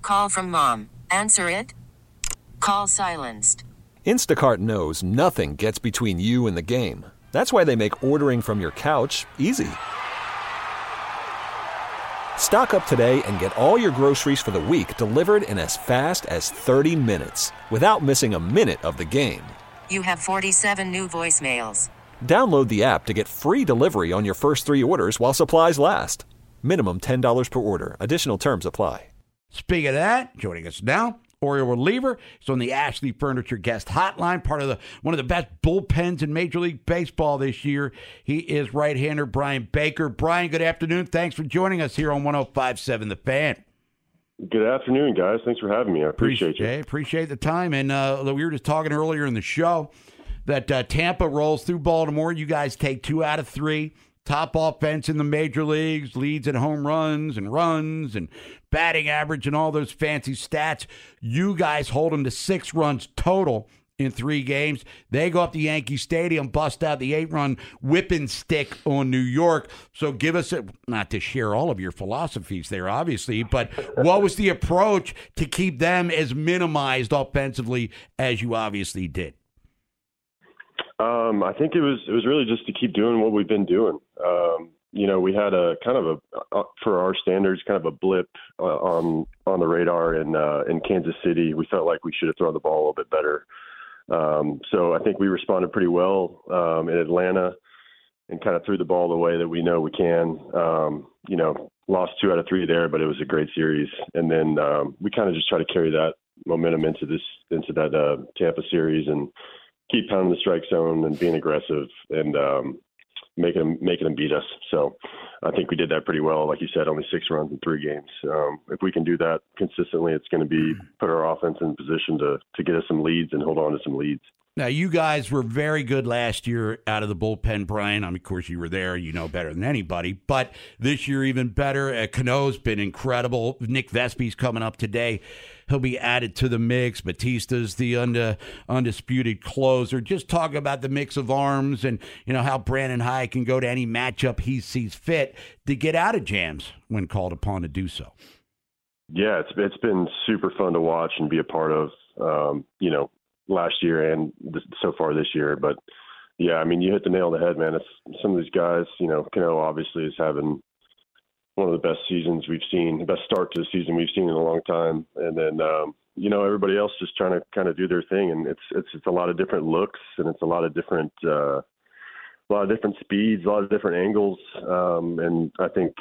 Call from mom. Answer it. Call silenced. Instacart knows nothing gets between you and the game. That's why they make ordering from your couch easy. Stock up today and get all your groceries for the week delivered in as fast as 30 minutes without missing a minute of the game. You have 47 new voicemails. Download the app to get free delivery on your first 3 orders while supplies last. Minimum $10 per order. Additional terms apply. Speaking of that, joining us now, Oriole reliever. He's on the Ashley Furniture Guest Hotline, part of one of the best bullpens in Major League Baseball this year. He is right-hander Brian Baker. Brian, good afternoon. Thanks for joining us here on 105.7 The Fan. Good afternoon, guys. Thanks for having me. I appreciate you. Appreciate the time. And we were just talking earlier in the show that Tampa rolls through Baltimore. You guys take 2 out of 3. Top offense in the major leagues, leads in home runs and batting average and all those fancy stats. You guys hold them to 6 runs total in 3 games. They go up to Yankee Stadium, bust out the 8-run whipping stick on New York. So give us, not to share all of your philosophies there, obviously, but what was the approach to keep them as minimized offensively as you obviously did? I think it was really just to keep doing what we've been doing. We had a kind of for our standards, kind of a blip on the radar in Kansas City. We felt like we should have thrown the ball a little bit better. So I think we responded pretty well in Atlanta and kind of threw the ball the way that we know we can. Lost 2 out of 3 there, but it was a great series. And then we kind of just try to carry that momentum into that Tampa series and keep pounding the strike zone and being aggressive and making them beat us. So I think we did that pretty well. Like you said, only 6 runs in 3 games. If we can do that consistently, it's going to be put our offense in position to get us some leads and hold on to some leads. Now, you guys were very good last year out of the bullpen, Brian. Of course, you were there. You know better than anybody. But this year, even better. Cano's been incredible. Nick Vespe's coming up today. He'll be added to the mix. Batista's the undisputed closer. Just talk about the mix of arms and, how Brandon Hyde can go to any matchup he sees fit to get out of jams when called upon to do so. Yeah, it's been super fun to watch and be a part of, last year and so far this year. But, yeah, I mean, you hit the nail on the head, man. It's some of these guys, Cano obviously is having one of the best seasons we've seen, the best start to the season we've seen in a long time. And then, everybody else just trying to kind of do their thing. And it's a lot of different looks and it's a lot of different speeds, a lot of different angles. And I think,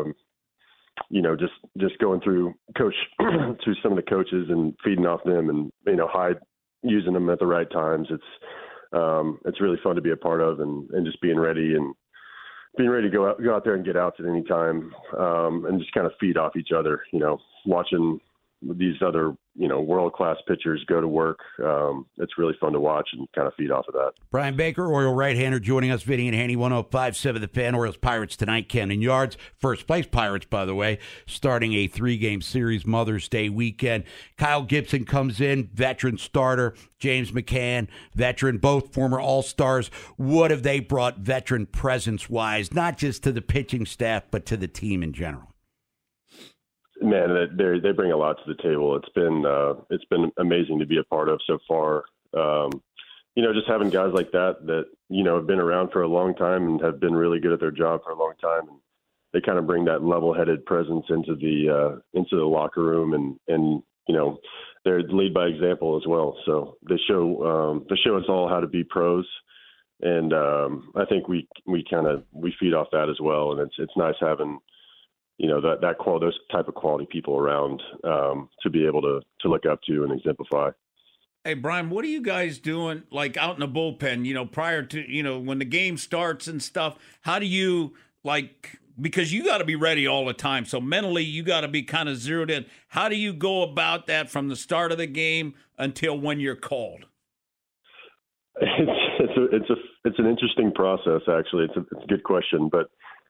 just going through through some of the coaches and feeding off them and, Hyde using them at the right times. It's really fun to be a part of and just being ready to go out there and get outs at any time, and just kind of feed off each other, watching these other, world-class pitchers go to work. It's really fun to watch and kind of feed off of that. Brian Baker, Oriole right-hander, joining us, Vinny and Haney, 105.7 The Fan. Orioles Pirates tonight, Camden Yards. First place Pirates, by the way, starting a 3-game series Mother's Day weekend. Kyle Gibson comes in, veteran starter. James McCann, veteran, both former All-Stars. What have they brought veteran presence-wise, not just to the pitching staff, but to the team in general? Man, they bring a lot to the table. It's been amazing to be a part of so far. Just having guys like that have been around for a long time and have been really good at their job for a long time, and they kind of bring that level-headed presence into the locker room, and they're lead by example as well. So they show us all how to be pros, and I think we feed off that as well. And it's nice having those type of quality people around to be able to look up to and exemplify. Hey, Brian, what are you guys doing, like, out in the bullpen, prior to, when the game starts and stuff? How do you, because you got to be ready all the time, so mentally you got to be kind of zeroed in. How do you go about that from the start of the game until when you're called? It's an interesting process, actually. It's a good question, but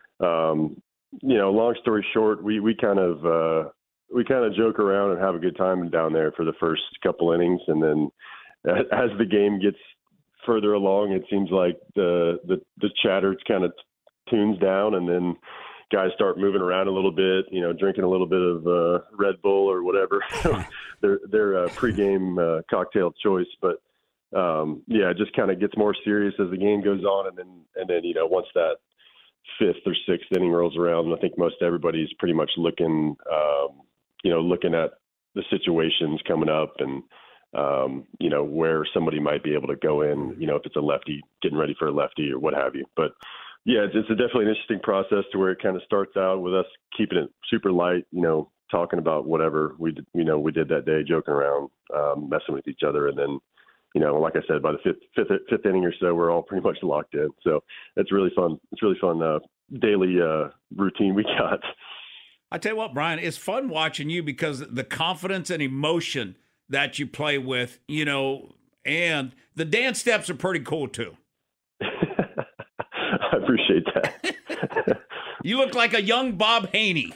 long story short, we kind of joke around and have a good time down there for the first couple innings, and then as the game gets further along, it seems like the chatter kind of tunes down, and then guys start moving around a little bit, drinking a little bit of Red Bull or whatever, their pregame cocktail choice. But it just kind of gets more serious as the game goes on, and then once that fifth or sixth inning rolls around, I think most everybody's pretty much looking at the situations coming up and where somebody might be able to go in, if it's a lefty getting ready for a lefty or what have you. But yeah, it's definitely an interesting process to where it kind of starts out with us keeping it super light, talking about whatever we did that day, joking around, messing with each other. And then, like I said, by the fifth inning or so, we're all pretty much locked in. So it's really fun. It's really fun daily routine we got. I tell you what, Brian, it's fun watching you because the confidence and emotion that you play with, and the dance steps are pretty cool too. I appreciate that. You look like a young Bob Haney.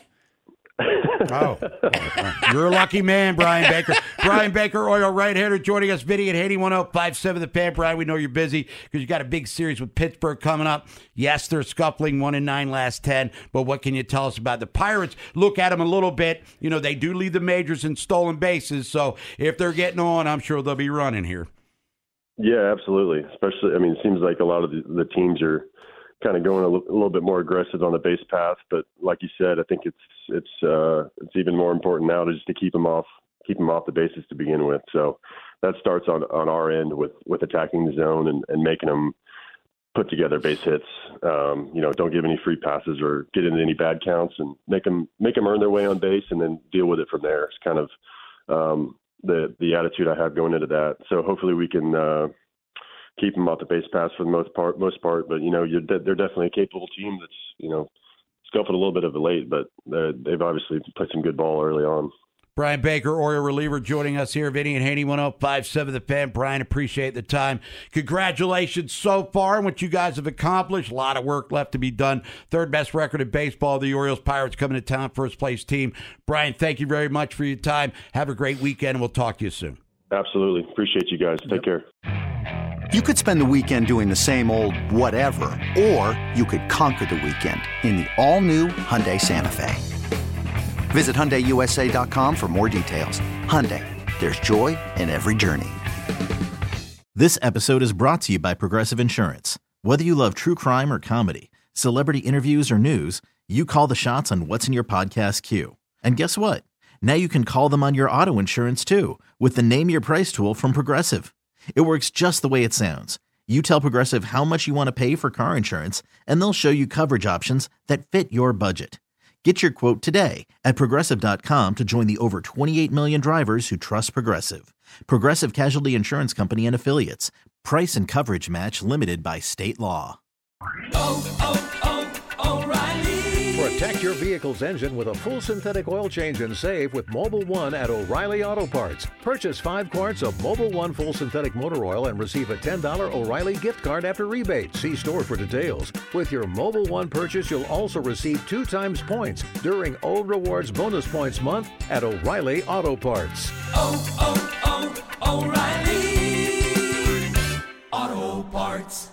Oh, you're a lucky man, Brian Baker. Brian Baker, Oriole right-hander, joining us, Vinny at 81.057 The Fan. Brian, we know you're busy because you got a big series with Pittsburgh coming up. Yes, they're scuffling 1-9 last 10, but what can you tell us about the Pirates? Look at them a little bit. They do lead the majors in stolen bases, so if they're getting on, I'm sure they'll be running here. Yeah, absolutely. Especially, it seems like a lot of the teams are kind of going a little bit more aggressive on the base path, but like you said, I think it's even more important now to just to keep them off the bases to begin with. So that starts on our end with attacking the zone and making them put together base hits. Don't give any free passes or get into any bad counts, and make them earn their way on base, and then deal with it from there. It's kind of the attitude I have going into that. So hopefully we can keep them off the base pass for the most part. But they're definitely a capable team that's scuffled a little bit of it late, but they've obviously played some good ball early on. Brian Baker, Oriole reliever, joining us here. Vinny and Haney, 105.7 The Fan. Brian, appreciate the time. Congratulations so far on what you guys have accomplished. A lot of work left to be done. Third best record in baseball. The Orioles Pirates coming to town, first place team. Brian, thank you very much for your time. Have a great weekend, and we'll talk to you soon. Absolutely. Appreciate you guys. Take care. You could spend the weekend doing the same old whatever, or you could conquer the weekend in the all-new Hyundai Santa Fe. Visit HyundaiUSA.com for more details. Hyundai, there's joy in every journey. This episode is brought to you by Progressive Insurance. Whether you love true crime or comedy, celebrity interviews or news, you call the shots on what's in your podcast queue. And guess what? Now you can call them on your auto insurance too with the Name Your Price tool from Progressive. It works just the way it sounds. You tell Progressive how much you want to pay for car insurance, and they'll show you coverage options that fit your budget. Get your quote today at Progressive.com to join the over 28 million drivers who trust Progressive. Progressive Casualty Insurance Company and Affiliates. Price and coverage match limited by state law. O'Reilly. Protect your vehicle's engine with a full synthetic oil change and save with Mobil 1 at O'Reilly Auto Parts. Purchase 5 quarts of Mobil 1 full synthetic motor oil and receive a $10 O'Reilly gift card after rebate. See store for details. With your Mobil 1 purchase, you'll also receive 2 times points during O Rewards Bonus Points Month at O'Reilly Auto Parts. O'Reilly Auto Parts.